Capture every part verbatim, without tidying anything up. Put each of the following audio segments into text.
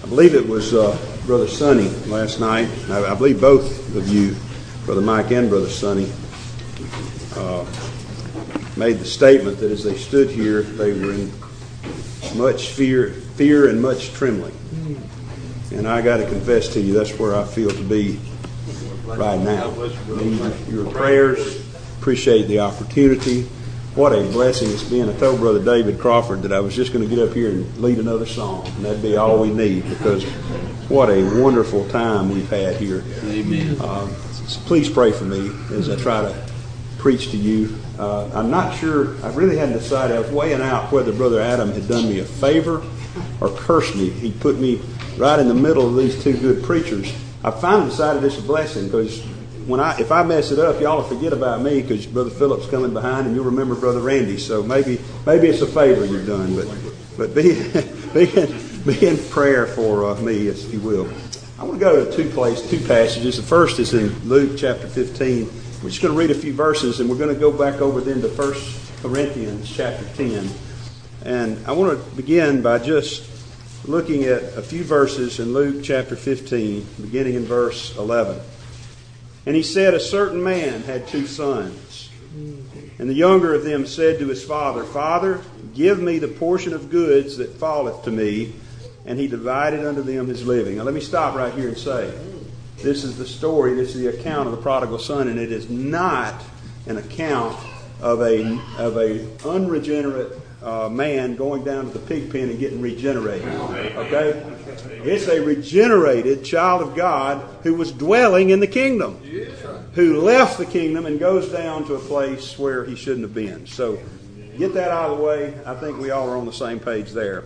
believe it was uh, Brother Sonny last night. I, I believe both of you, Brother Mike and Brother Sonny, uh, made the statement that as they stood here, they were in much fear, fear and much trembling. And I got to confess to you, that's where I feel to be right now. Need your prayers. Appreciate the opportunity. What a blessing it's been. I told Brother David Crawford that I was just going to get up here and lead another song, and that'd be all we need, because what a wonderful time we've had here. Amen. Um, so please pray for me as I try to preach to you. Uh, I'm not sure, I really hadn't decided. I was weighing out whether Brother Adam had done me a favor or cursed me. He put me right in the middle of these two good preachers. I finally decided it's a blessing, because when I, if I mess it up, y'all will forget about me, because Brother Philip's coming behind, and you'll remember Brother Randy. So maybe maybe it's a favor you've done, but but be be in, be in prayer for uh, me, if you will. I want to go to two places, two passages. The first is in Luke chapter fifteen. We're just going to read a few verses, and we're going to go back over then to First Corinthians chapter ten. And I want to begin by just looking at a few verses in Luke chapter fifteen, beginning in verse eleven. And he said, a certain man had two sons. And the younger of them said to his father, Father, give me the portion of goods that falleth to me. And he divided unto them his living. Now let me stop right here and say, this is the story, this is the account of the prodigal son, and it is not an account of a of a unregenerate uh, man going down to the pig pen and getting regenerated. Okay? It's a regenerated child of God who was dwelling in the kingdom, who left the kingdom and goes down to a place where he shouldn't have been. So get that out of the way. I think we all are on the same page there.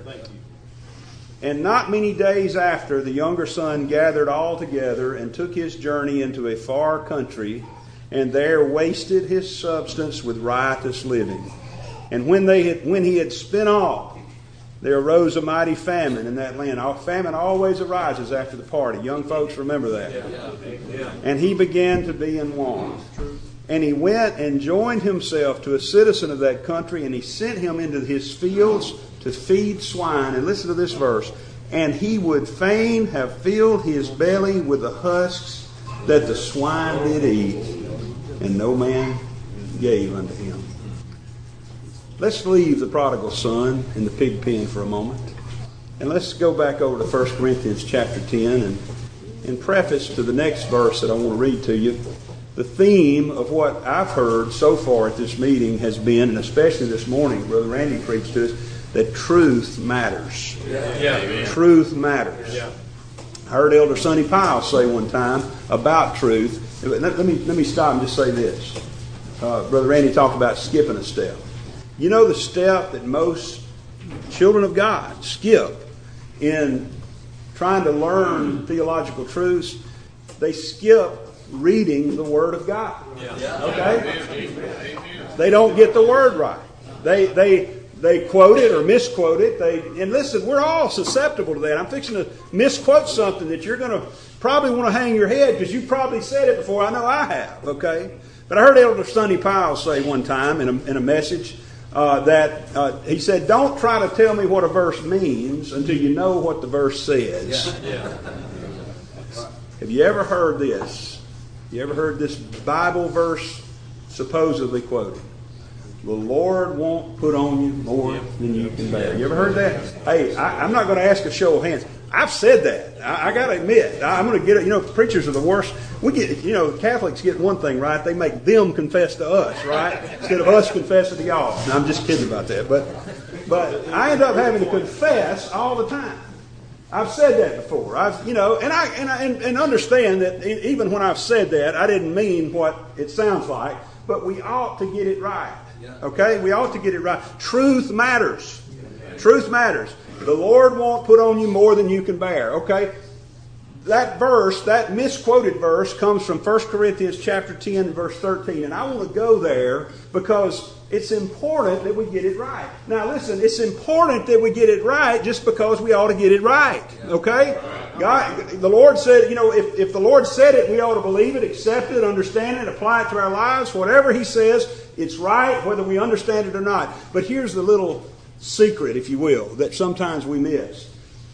And not many days after, the younger son gathered all together and took his journey into a far country, and there wasted his substance with riotous living. And when they had, when he had spent all, there arose a mighty famine in that land. Famine always arises after the party. Young folks, remember that. And he began to be in want. And he went and joined himself to a citizen of that country, and he sent him into his fields to feed swine. And listen to this verse. And he would fain have filled his belly with the husks that the swine did eat, and no man gave unto him. Let's leave the prodigal son in the pig pen for a moment, and let's go back over to First Corinthians chapter ten, and in preface to the next verse that I want to read to you, the theme of what I've heard so far at this meeting has been, and especially this morning, Brother Randy preached to us, that truth matters. Yeah. Yeah. Truth matters. Yeah. I heard Elder Sonny Powell say one time about truth. Let, let me let me stop and just say this. Uh, Brother Randy talked about skipping a step. You know the step that most children of God skip in trying to learn theological truths? They skip reading the Word of God. Okay? They don't get the Word right. They they they quote it or misquote it. They and listen, we're all susceptible to that. I'm fixing to misquote something that you're going to probably want to hang your head, because you probably said it before. I know I have. Okay? But I heard Elder Sonny Powell say one time in a, in a message, Uh, that uh, he said, don't try to tell me what a verse means until you know what the verse says. Yeah, yeah. Have you ever heard this? You ever heard this Bible verse supposedly quoted? The Lord won't put on you more than you can bear. You ever heard that? Hey, I, I'm not going to ask a show of hands. I've said that. I, I got to admit, I, I'm going to get it. You know, preachers are the worst. We get, you know, Catholics get one thing right. They make them confess to us, right? Instead of us confessing to y'all. No, I'm just kidding about that. But, but I end up having to confess all the time. I've said that before. I've, you know, and I and I, and, and understand that even when I've said that, I didn't mean what it sounds like. But we ought to get it right. Okay, we ought to get it right. Truth matters. Truth matters. The Lord won't put on you more than you can bear. Okay? That verse, that misquoted verse, comes from First Corinthians chapter ten, verse thirteen. And I want to go there because it's important that we get it right. Now listen, it's important that we get it right just because we ought to get it right. Okay? God, the Lord said, you know, if, if the Lord said it, we ought to believe it, accept it, understand it, apply it to our lives. Whatever He says, it's right, whether we understand it or not. But here's the little secret, if you will, that sometimes we miss.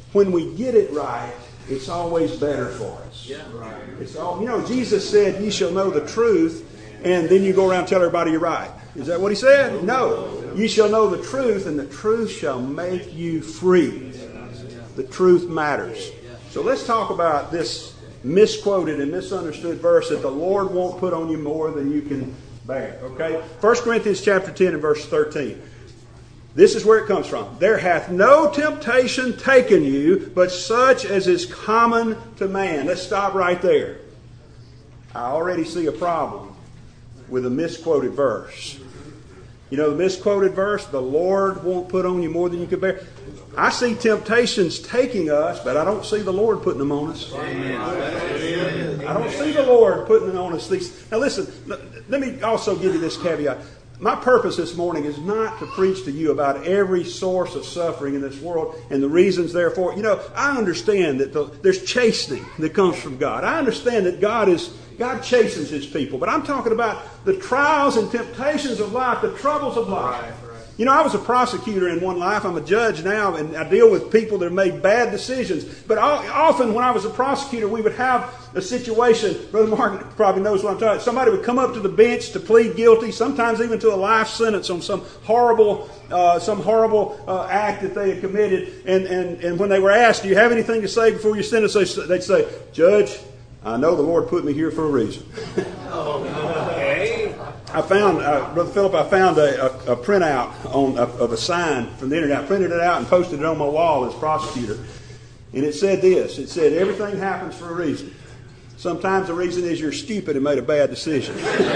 when we get it right, it's always better for us. Yeah, right. It's all, you know, Jesus said, "Ye shall know the truth," and then you go around and tell everybody you're right. Is that what he said? No. "Ye shall know the truth, and the truth shall make you free." The truth matters. So let's talk about this misquoted and misunderstood verse that the Lord won't put on you more than you can bear. Okay? First Corinthians chapter ten and verse thirteen. This is where it comes from. "There hath no temptation taken you, but such as is common to man." Let's stop right there. I already see a problem with a misquoted verse. You know the misquoted verse, "The Lord won't put on you more than you can bear." I see temptations taking us, but I don't see the Lord putting them on us. I don't see the Lord putting them on us. These. Now listen, let me also give you this caveat. My purpose this morning is not to preach to you about every source of suffering in this world and the reasons therefore. You know, I understand that the, there's chastening that comes from God. I understand that God is God chastens His people. But I'm talking about the trials and temptations of life, the troubles of life. Right, right. You know, I was a prosecutor in one life. I'm a judge now, and I deal with people that have made bad decisions. But often when I was a prosecutor, we would have a situation, Brother Mark probably knows what I'm talking about. Somebody would come up to the bench to plead guilty, sometimes even to a life sentence on some horrible uh, some horrible uh, act that they had committed. And, and, and when they were asked, "Do you have anything to say before your sentence?" they'd say, "Judge, I know the Lord put me here for a reason." Okay. I found, uh, Brother Philip, I found a, a, a printout on, of, of a sign from the internet. I printed it out and posted it on my wall as prosecutor. And it said this. It said, "Everything happens for a reason. Sometimes the reason is you're stupid and made a bad decision."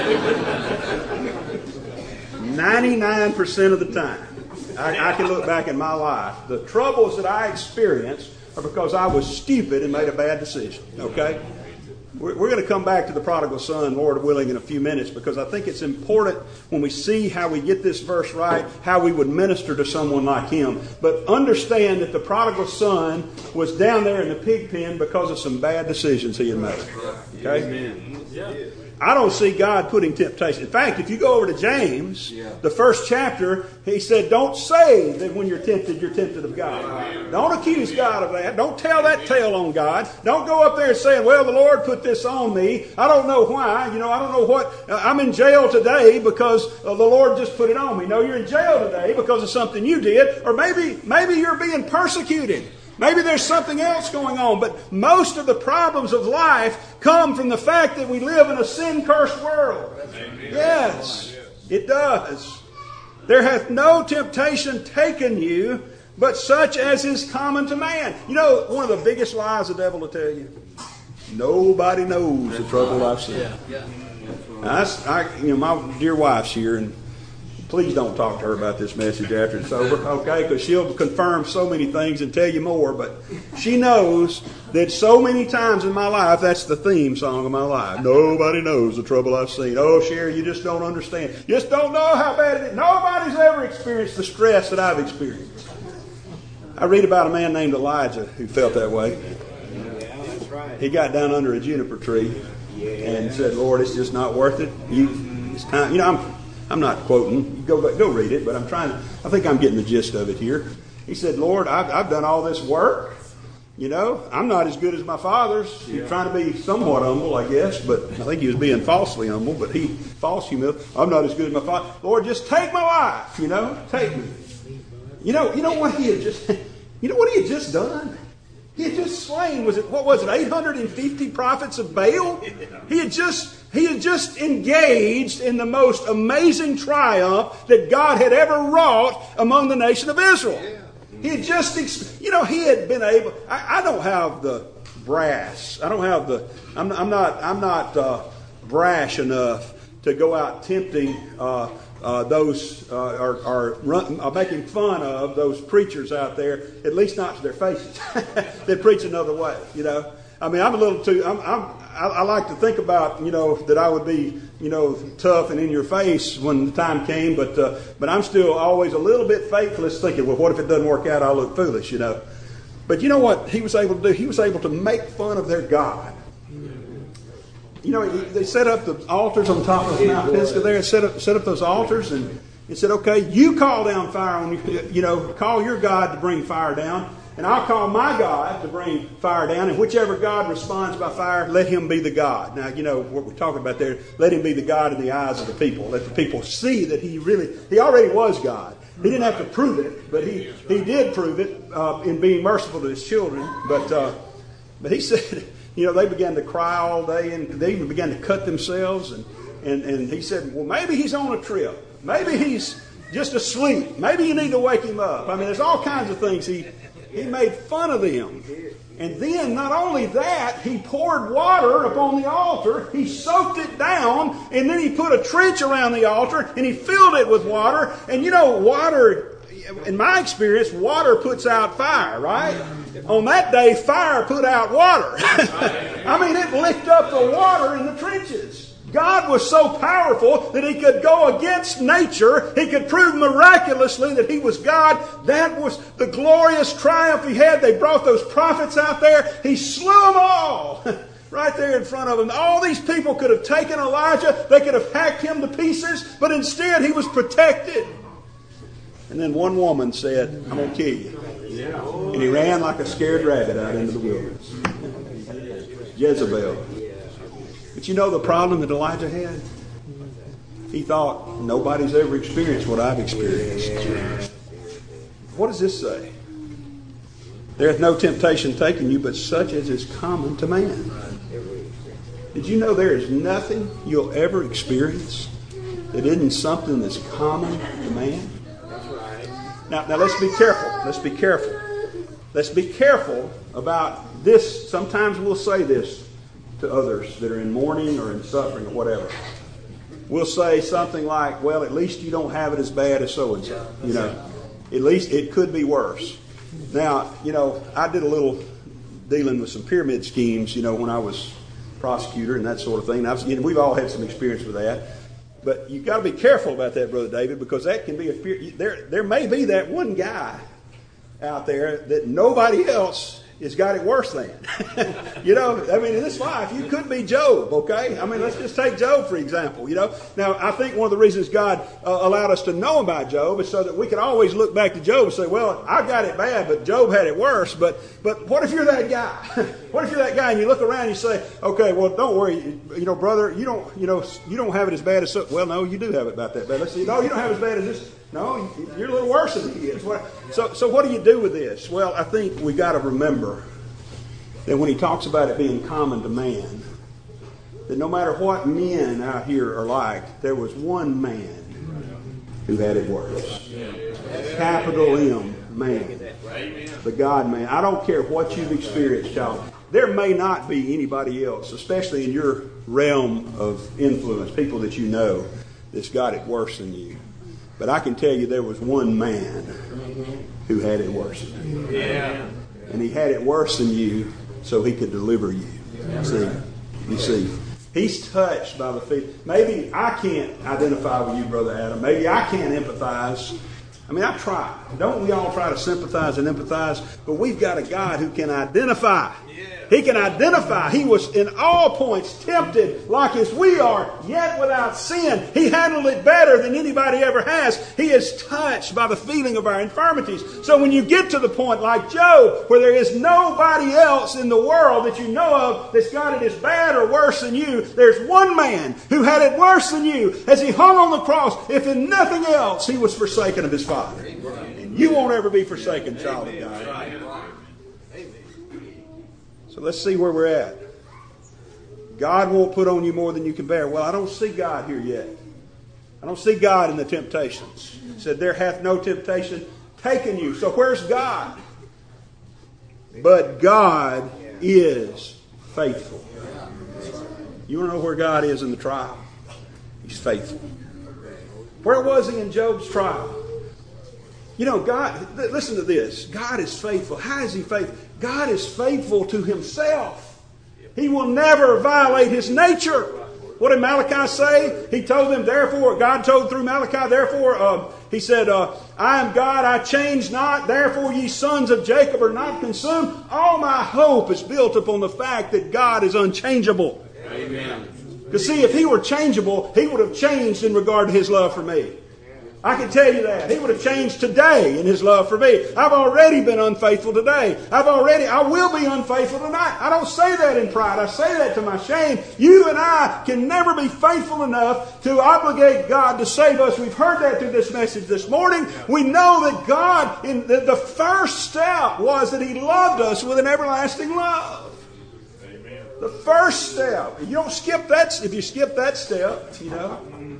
ninety-nine percent of the time, I, I can look back in my life, the troubles that I experienced are because I was stupid and made a bad decision. Okay? We're going to come back to the prodigal son, Lord willing, in a few minutes, because I think it's important when we see how we get this verse right, how we would minister to someone like him. But understand that the prodigal son was down there in the pig pen because of some bad decisions he had made. Okay? Amen. I don't see God putting temptation. In fact, if you go over to James, the first chapter, he said, "Don't say that when you're tempted, you're tempted of God." Don't accuse God of that. Don't tell that tale on God. Don't go up there saying, "Well, the Lord put this on me. I don't know why. You know, I don't know what. Uh, I'm in jail today because uh, the Lord just put it on me." No, you're in jail today because of something you did. Or maybe, maybe you're being persecuted. Maybe there's something else going on, but most of the problems of life come from the fact that we live in a sin-cursed world. Yes, it does. "There hath no temptation taken you, but such as is common to man." You know, one of the biggest lies the devil will tell you, nobody knows the trouble I've seen. Now, I, I, you know, my dear wife's here, and please don't talk to her about this message after it's over, okay? Because she'll confirm so many things and tell you more. But she knows that so many times in my life, that's the theme song of my life. Nobody knows the trouble I've seen. Oh, Sherry, you just don't understand. You just don't know how bad it is. Nobody's ever experienced the stress that I've experienced. I read about a man named Elijah who felt that way. Yeah, that's right. He got down under a juniper tree and said, "Lord, it's just not worth it. You, it's time." You know, I'm... I'm not quoting. Go go read it, but I'm trying to. I think I'm getting the gist of it here. He said, "Lord, I've, I've done all this work. You know, I'm not as good as my fathers." Yeah. He's trying to be somewhat humble, I guess, but I think he was being falsely humble. But he false humility. I'm not as good as my father. Lord, just take my life. You know, take me. You know, you know what he had just. You know what he had just done. He had just slain. Was it what was it? eight hundred fifty prophets of Baal. He had just. He had just engaged in the most amazing triumph that God had ever wrought among the nation of Israel. He had just, you know, he had been able. I, I don't have the brass. I don't have the. I'm, I'm not. I'm not uh, brash enough to go out tempting uh, uh, those uh, or, or run, uh, making fun of those preachers out there. At least not to their faces. They preach another way. You know. I mean, I'm a little too. I'm. I'm I, I like to think about, you know, that I would be, you know, tough and in your face when the time came, but uh, but I'm still always a little bit faithless, thinking, well, what if it doesn't work out? I'll look foolish, you know. But you know what he was able to do? He was able to make fun of their God. You know, they set up the altars on top of Mount Pisgah there, and set up set up those altars, and, and said, okay, you call down fire on you, you know, call your God to bring fire down. And I'll call my God to bring fire down. And whichever God responds by fire, let him be the God. Now, you know what we're talking about there. Let him be the God in the eyes of the people. Let the people see that he really, he already was God. He didn't have to prove it, but he, he did prove it uh, in being merciful to his children. But uh, but he said, you know, they began to cry all day, and they even began to cut themselves. And, and, and he said, well, maybe he's on a trip. Maybe he's just asleep. Maybe you need to wake him up. I mean, there's all kinds of things. He he made fun of them. And then, not only that, he poured water upon the altar. He soaked it down, and then he put a trench around the altar, and he filled it with water. And you know, water, in my experience, water puts out fire, right? On that day, fire put out water. I mean, it licked up the water in the trenches. God was so powerful that he could go against nature. He could prove miraculously that he was God. That was the glorious triumph he had. They brought those prophets out there. He slew them all right there in front of them. All these people could have taken Elijah. They could have hacked him to pieces. But instead, he was protected. And then one woman said, I'm going to kill you. And he ran like a scared rabbit out into the wilderness. Jezebel. But you know the problem that Elijah had? He thought, nobody's ever experienced what I've experienced. What does this say? There hath no temptation taken you, but such as is common to man. Did you know there is nothing you'll ever experience that isn't something that's common to man? Now, now let's be careful. Let's be careful. Let's be careful about this. Sometimes we'll say this to others that are in mourning or in suffering or whatever. We'll say something like, well, at least you don't have it as bad as so-and-so. You know, at least it could be worse. Now, you know, I did a little dealing with some pyramid schemes, you know, when I was prosecutor and that sort of thing. I've, you know, we've all had some experience with that. But you've got to be careful about that, Brother David, because that can be a... There, there may be that one guy out there that nobody else has got it worse than. You know, I mean, in this life, you could be Job, okay? I mean, let's just take Job, for example, you know. Now, I think one of the reasons God uh, allowed us to know about Job is so that we can always look back to Job and say, well, I got it bad, but Job had it worse. But but what if you're that guy? What if you're that guy and you look around and you say, okay, well, don't worry, you know, brother, you don't, you know, you don't have it as bad as so. Well, no, you do have it about that bad. Let's see. No, you don't have it as bad as this. No, you're a little worse than he is. So, so what do you do with this? Well, I think we got to remember that when he talks about it being common to man, that no matter what men out here are like, there was one man who had it worse. Capital M, man. The God man. I don't care what you've experienced, child. There may not be anybody else, especially in your realm of influence, people that you know, that's got it worse than you. But I can tell you there was one man who had it worse than you. Yeah. And he had it worse than you so he could deliver you. See? You see? He's touched by the feet. Maybe I can't identify with you, Brother Adam. Maybe I can't empathize. I mean, I try. Don't we all try to sympathize and empathize? But we've got a God who can identify. He can identify. He was in all points tempted like as we are, yet without sin. He handled it better than anybody ever has. He is touched by the feeling of our infirmities. So when you get to the point like Job, where there is nobody else in the world that you know of that's got it as bad or worse than you, there's one man who had it worse than you. As he hung on the cross, if in nothing else, he was forsaken of his Father. And you won't ever be forsaken, child of God. So let's see where we're at. God won't put on you more than you can bear. Well, I don't see God here yet. I don't see God in the temptations. It said, there hath no temptation taken you. So where's God? But God is faithful. You want to know where God is in the trial? He's faithful. Where was he in Job's trial? You know, God, listen to this. God is faithful. How is he faithful? God is faithful to himself. He will never violate his nature. What did Malachi say? He told them, therefore, God told through Malachi, therefore, uh, he said, uh, I am God, I change not. Therefore, ye sons of Jacob are not consumed. All my hope is built upon the fact that God is unchangeable. Amen. Because see, if he were changeable, he would have changed in regard to his love for me. I can tell you that. He would have changed today in his love for me. I've already been unfaithful today. I've already, I will be unfaithful tonight. I don't say that in pride. I say that to my shame. You and I can never be faithful enough to obligate God to save us. We've heard that through this message this morning. We know that God, in the, the first step was that He loved us with an everlasting love. Amen. The first step. You don't skip that. If you skip that step, you know.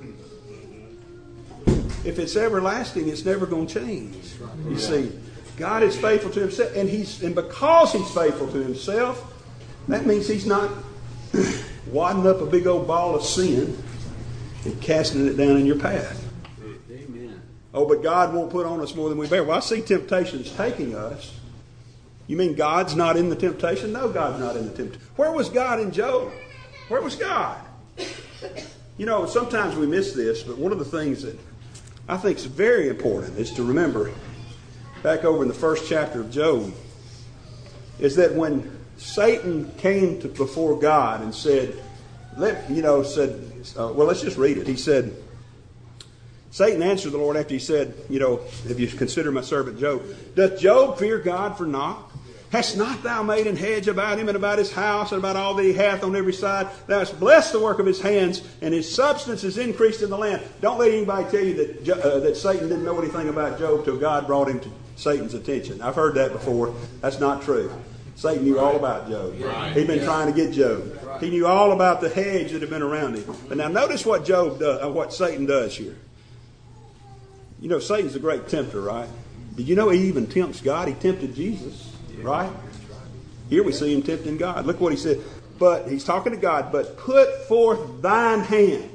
If it's everlasting, it's never going to change. You see, God is faithful to Himself, and He's and because He's faithful to Himself, that means He's not wadding up a big old ball of sin and casting it down in your path. Amen. Oh, but God won't put on us more than we bear. Well, I see temptations taking us. You mean God's not in the temptation? No, God's not in the temptation. Where was God in Job? Where was God? You know, sometimes we miss this, but one of the things that I think is very important is to remember, back over in the first chapter of Job, is that when Satan came to before God and said, let, you know, said, uh, well, let's just read it. He said, Satan answered the Lord after he said, you know, have you considered my servant Job? Doth Job fear God for naught? Hast not thou made an hedge about him and about his house and about all that he hath on every side? Thou hast blessed the work of his hands, and his substance is increased in the land. Don't let anybody tell you that uh, that Satan didn't know anything about Job till God brought him to Satan's attention. I've heard that before. That's not true. Satan knew all about Job. He'd been trying to get Job. He knew all about the hedge that had been around him. But now notice what Job does, uh, what Satan does here. You know, Satan's a great tempter, right? Did you know he even tempts God? He tempted Jesus. Right? Here we see him tempting God. Look what he said. But he's talking to God. But put forth thine hand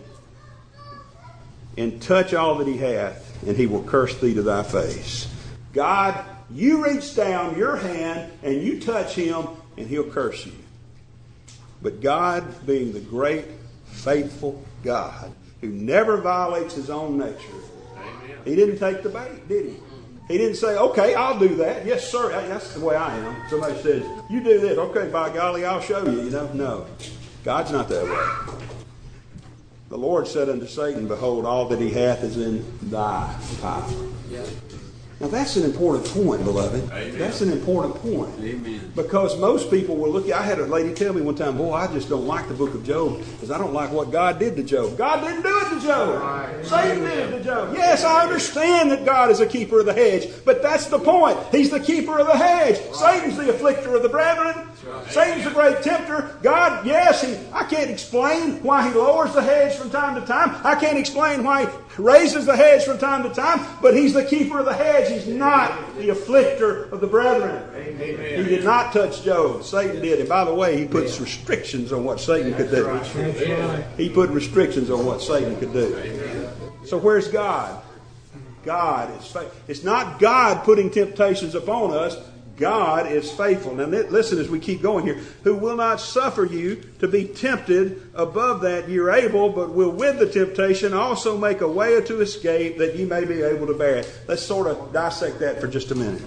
and touch all that he hath, and he will curse thee to thy face. God, you reach down your hand and you touch him, and he'll curse you. But God, being the great, faithful God, who never violates his own nature, he didn't take the bait, did he? He didn't say, okay, I'll do that. Yes, sir. That's the way I am. Somebody says, you do this. Okay, by golly, I'll show you. You know, no. God's not that way. The Lord said unto Satan, behold, all that he hath is in thy power. Yeah. Now that's an important point, beloved. Amen. That's an important point. Amen. Because most people will look, I had a lady tell me one time, boy, I just don't like the book of Job because I don't like what God did to Job. God didn't do it to Job. Right. Satan did it to Job. Yes, I understand that God is a keeper of the hedge, but that's the point. He's the keeper of the hedge. Right. Satan's the afflicter of the brethren. Right. Satan's the great tempter. God, yes, he, I can't explain why he lowers the hedge from time to time. I can't explain why he raises the hedge from time to time, but he's the keeper of the hedge. He's not the afflicter of the brethren. Amen. He did not touch Job. Satan did. And by the way, he puts restrictions on what Satan could do. He put restrictions on what Satan could do. So where's God? God is faithful. It's not God putting temptations upon us. God is faithful. Now listen as we keep going here. Who will not suffer you to be tempted above that you're able, but will with the temptation also make a way to escape that you may be able to bear it. Let's sort of dissect that for just a minute.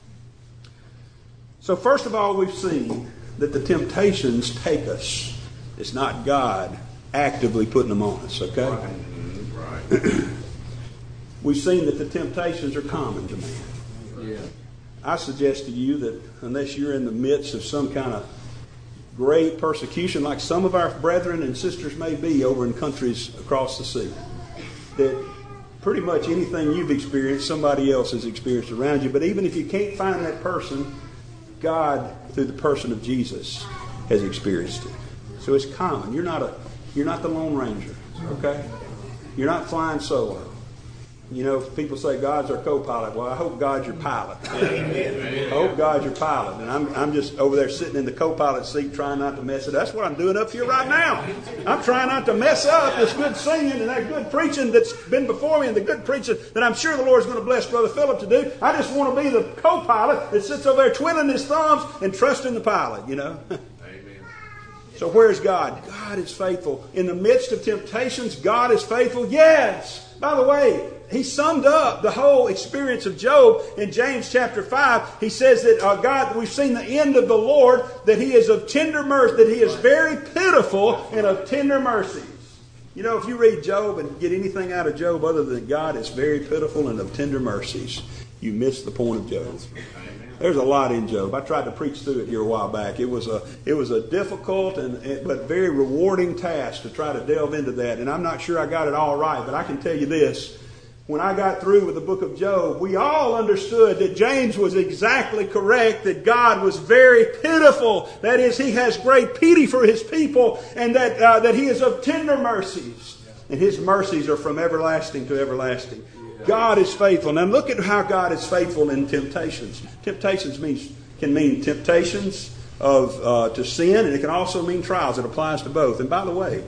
So first of all, we've seen that the temptations take us. It's not God actively putting them on us, okay? Right. We've seen that the temptations are common to man. Yeah. I suggest to you that unless you're in the midst of some kind of great persecution like some of our brethren and sisters may be over in countries across the sea, that pretty much anything you've experienced, somebody else has experienced around you. But even if you can't find that person, God, through the person of Jesus, has experienced it. So it's common. You're not a, you're not the Lone Ranger, okay? You're not flying solo. You know, people say God's our co-pilot. Well, I hope God's your pilot. Amen. I hope God's your pilot. And I'm I'm just over there sitting in the co-pilot seat trying not to mess it up. That's what I'm doing up here right now. I'm trying not to mess up this good singing and that good preaching that's been before me and the good preaching that I'm sure the Lord's going to bless Brother Philip to do. I just want to be the co-pilot that sits over there twiddling his thumbs and trusting the pilot, you know. So where's God? God is faithful. In the midst of temptations, God is faithful. Yes. By the way, he summed up the whole experience of Job in James chapter five. He says that uh, God, we've seen the end of the Lord, that he is of tender mercy, that he is very pitiful and of tender mercies. You know, if you read Job and get anything out of Job other than God is very pitiful and of tender mercies, you miss the point of Job. There's a lot in Job. I tried to preach through it here a while back. It was a it was a difficult and but very rewarding task to try to delve into that. And I'm not sure I got it all right, but I can tell you this. When I got through with the book of Job, we all understood that James was exactly correct, that God was very pitiful. That is, He has great pity for His people, and that uh, that He is of tender mercies. And His mercies are from everlasting to everlasting. God is faithful. Now look at how God is faithful in temptations. Temptations means can mean temptations of uh, to sin, and it can also mean trials. It applies to both. And by the way,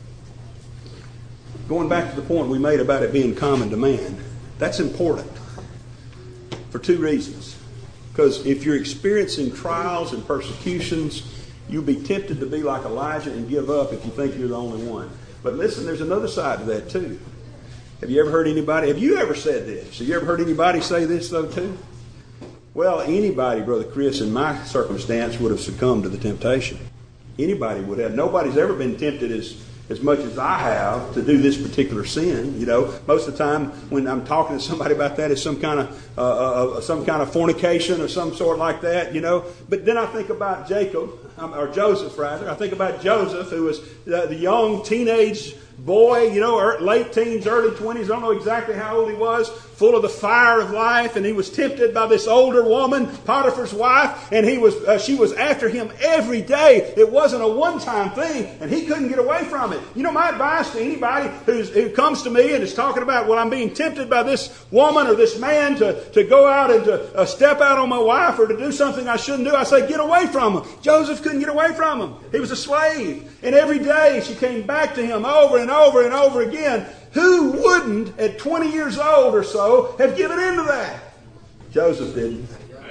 going back to the point we made about it being common to man, that's important for two reasons. Because if you're experiencing trials and persecutions, you'll be tempted to be like Elijah and give up if you think you're the only one. But listen, there's another side to that too. Have you ever heard anybody, have you ever said this? Have you ever heard anybody say this though too? Well, anybody, Brother Chris, in my circumstance would have succumbed to the temptation. Anybody would have. Nobody's ever been tempted as as much as I have to do this particular sin. You know, most of the time when I'm talking to somebody about that, it's some kind of uh, uh, some kind of fornication or some sort like that. You know, but then I think about Jacob um, or Joseph rather. I think about Joseph, who was the, the young teenage boy, you know, late teens, early twenties. I don't know exactly how old he was, full of the fire of life, and he was tempted by this older woman, Potiphar's wife, and he was uh, she was after him every day. It wasn't a one-time thing, and he couldn't get away from it. You know, my advice to anybody who's, who comes to me and is talking about, well, I'm being tempted by this woman or this man to, to go out and to uh, step out on my wife or to do something I shouldn't do, I say, get away from him. Joseph couldn't get away from him. He was a slave, and every day she came back to him over and over and over again. Who wouldn't, at twenty years old or so, have given in to that? Joseph didn't.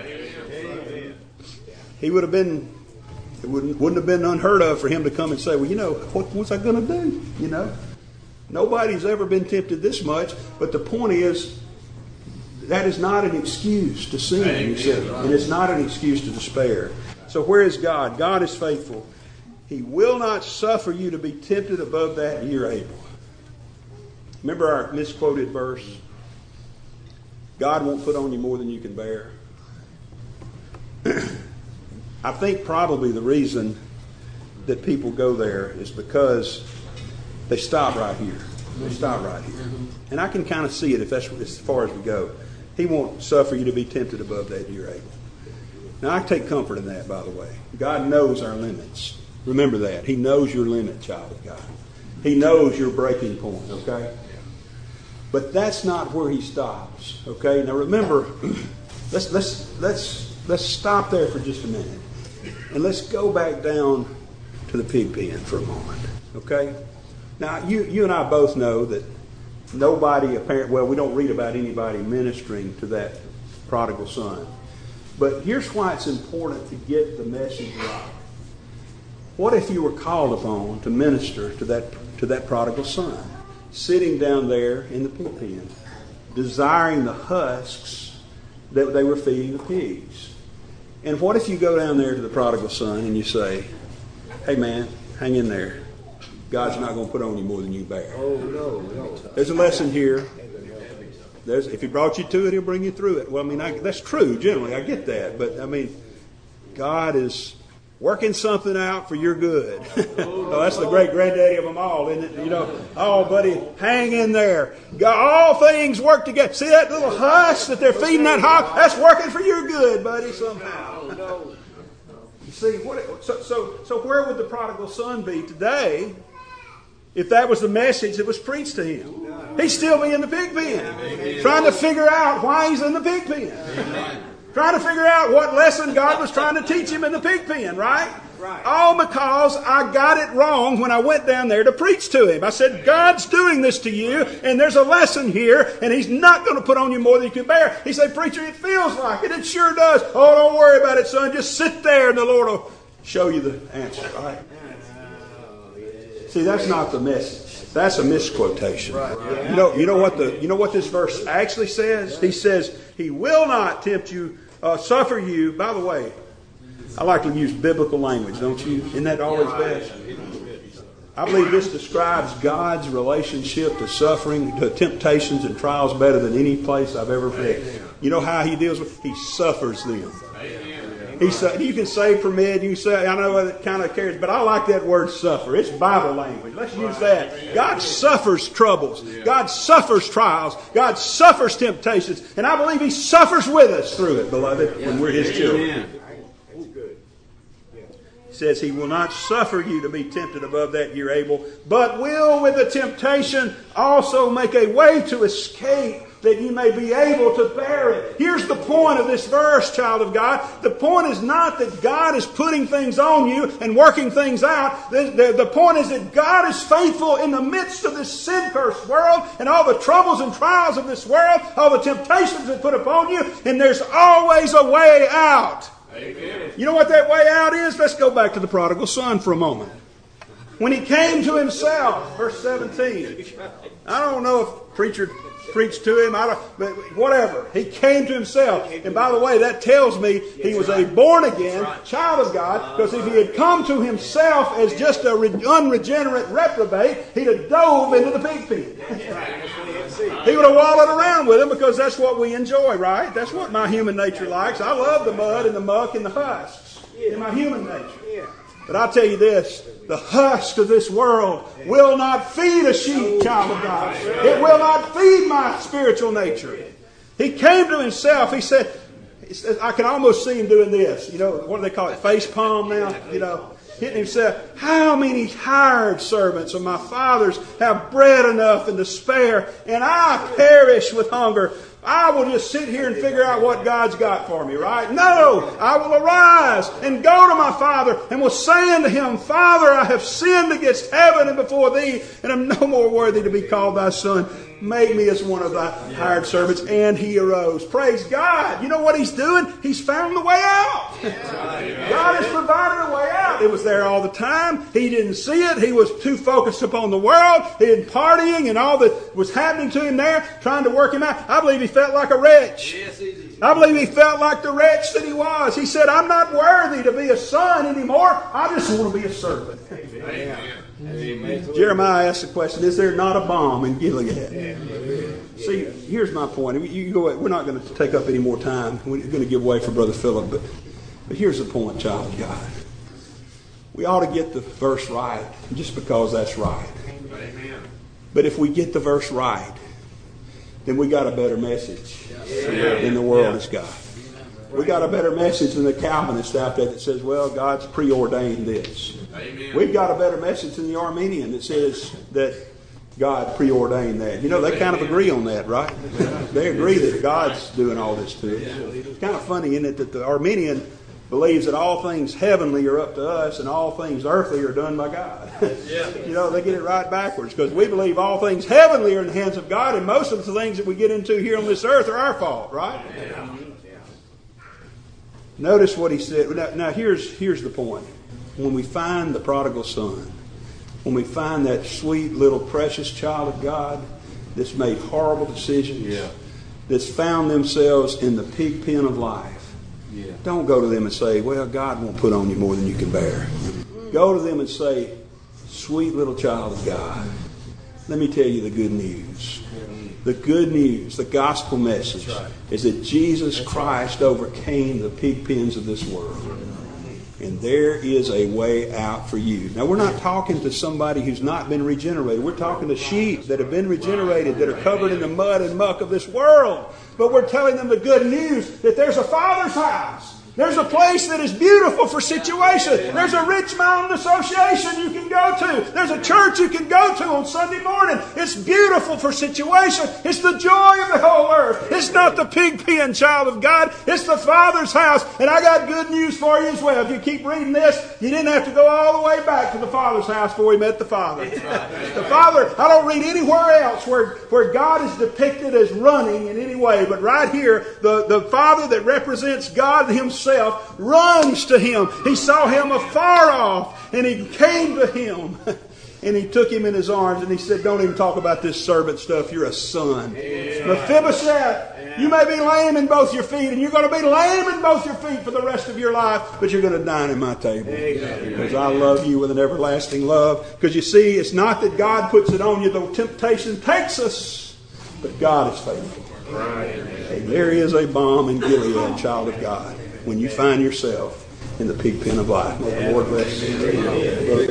He would have been, it wouldn't, wouldn't have been unheard of for him to come and say, well, you know, what, what's I going to do? You know, nobody's ever been tempted this much. But the point is, that is not an excuse to sin, you see. And it's not an excuse to despair. So where is God? God is faithful. He will not suffer you to be tempted above that you're able. Remember our misquoted verse? God won't put on you more than you can bear. I think probably the reason that people go there is because they stop right here. They stop right here. And I can kind of see it if that's as far as we go. He won't suffer you to be tempted above that you're able. Now I take comfort in that, by the way. God knows our limits. Remember that. He knows your limit, child of God. He knows your breaking point, okay? But that's not where He stops, okay? Now remember, let's let's let's let's stop there for just a minute. And let's go back down to the pig pen for a moment, okay? Now, you you and I both know that nobody apparently, well, we don't read about anybody ministering to that prodigal son. But here's why it's important to get the message right. What if you were called upon to minister to that to that prodigal son, sitting down there in the pig pen, desiring the husks that they were feeding the pigs? And what if you go down there to the prodigal son and you say, hey man, hang in there. God's not going to put on you more than you bear. Oh, no, no. There's a lesson here. There's, if He brought you to it, He'll bring you through it. Well, I mean, I, that's true generally. I get that. But, I mean, God is working something out for your good. Oh, that's the great granddaddy of them all, isn't it? You know, oh, buddy, hang in there. God, all things work together. See that little husk that they're feeding that hog? That's working for your good, buddy, somehow. You see, what? So, so, so where would the prodigal son be today if that was the message that was preached to him? He'd still be in the pig pen, trying to figure out why he's in the pig pen. Trying to figure out what lesson God was trying to teach him in the pig pen, right? Right. All because I got it wrong when I went down there to preach to him. I said, God's doing this to you, and there's a lesson here, and He's not going to put on you more than you can bear. He said, preacher, it feels like it. It sure does. Oh, don't worry about it, son. Just sit there, and the Lord will show you the answer, right? See, that's not the message. That's a misquotation. You know, you know what the you know what this verse actually says? He says, He will not tempt you, uh, suffer you. By the way, I like to use biblical language, don't you? Isn't that always best? I believe this describes God's relationship to suffering, to temptations and trials better than any place I've ever read. You know how He deals with? He suffers them. He say, you can say permit, you can say, I know it kind of carries, but I like that word suffer. It's Bible language. Let's use that. God suffers troubles. God suffers trials. God suffers temptations. And I believe He suffers with us through it, beloved, when we're His children. He says He will not suffer you to be tempted above that you're able, but will with the temptation also make a way to escape, that you may be able to bear it. Here's the point of this verse, child of God. The point is not that God is putting things on you and working things out. The, the, the point is that God is faithful in the midst of this sin-cursed world and all the troubles and trials of this world, all the temptations that put upon you, and there's always a way out. Amen. You know what that way out is? Let's go back to the prodigal son for a moment. When he came to himself, verse seventeen. I don't know if preacher preached to him, I don't, but whatever. He came to himself. And by the way, that tells me he was a born-again child of God, because if he had come to himself as just a unregenerate reprobate, he'd have dove into the pig pen. He would have wallowed around with him, because that's what we enjoy, right? That's what my human nature likes. I love the mud and the muck and the husks in my human nature. But I'll tell you this, the husk of this world will not feed a sheep, child of God. It will not feed my spiritual nature. He came to himself. He said, I can almost see him doing this. You know, what do they call it? Face palm now? You know, hitting himself. How many hired servants of my father's have bread enough and to spare, and I perish with hunger? I will just sit here and figure out what God's got for me, right? No! I will arise and go to my father and will say unto him, Father, I have sinned against heaven and before thee, and am no more worthy to be called thy son. Make me as one of thy hired servants. And he arose. Praise God. You know what he's doing? He's found the way out. God has provided a way out. It was there all the time. He didn't see it. He was too focused upon the world and partying and all that was happening to him there, trying to work him out. I believe he felt like a wretch. I believe he felt like the wretch that he was. He said, I'm not worthy to be a son anymore. I just want to be a servant. Amen. Amen. Jeremiah asked the question, is there not a balm in Gilead? Amen. See, here's my point. You go, we're not going to take up any more time. We're going to give way for Brother Philip. But, but here's the point, child of God. We ought to get the verse right just because that's right. Amen. But if we get the verse right, then we got a better message Amen. Than the world yeah. has got. We got a better message than the Calvinist out there that says, well, God's preordained this. Amen. We've got a better message than the Arminian that says that God preordained that. You know, they kind of agree on that, right? They agree that God's doing all this to us. It's kind of funny, isn't it, that the Arminian believes that all things heavenly are up to us and all things earthly are done by God. You know, they get it right backwards, because we believe all things heavenly are in the hands of God, and most of the things that we get into here on this earth are our fault, right? Yeah. Notice what he said. Now, now here's, here's the point. When we find the prodigal son, when we find that sweet little precious child of God that's made horrible decisions, yeah. that's found themselves in the pig pen of life, yeah. don't go to them and say, well, God won't put on you more than you can bear. Go to them and say, sweet little child of God, let me tell you the good news. The good news, the gospel message, right. is that Jesus Christ overcame the pig pens of this world. And there is a way out for you. Now, we're not talking to somebody who's not been regenerated. We're talking to sheep that have been regenerated, that are covered in the mud and muck of this world. But we're telling them the good news that there's a Father's house. There's a place that is beautiful for situation. There's a Rich Mountain Association you can go to. There's a church you can go to on Sunday morning. It's beautiful for situation. It's the joy of the whole earth. It's not the pig pen, child of God. It's the Father's house. And I got good news for you as well. If you keep reading this, you didn't have to go all the way back to the Father's house before we met the Father. The Father, I don't read anywhere else where, where God is depicted as running in any way. But right here, the, the Father that represents God Himself runs to him. He saw him afar off, and he came to him, and he took him in his arms, and he said, don't even talk about this servant stuff. You're a son. Yeah. Mephibosheth, You may be lame in both your feet, and you're going to be lame in both your feet for the rest of your life, but you're going to dine at my table. Because I love you with an everlasting love. Because you see, it's not that God puts it on you, though temptation takes us, but God is faithful. And there is a balm in Gilead, child of God, when you find yourself in the pig pen of life. May the Lord bless you.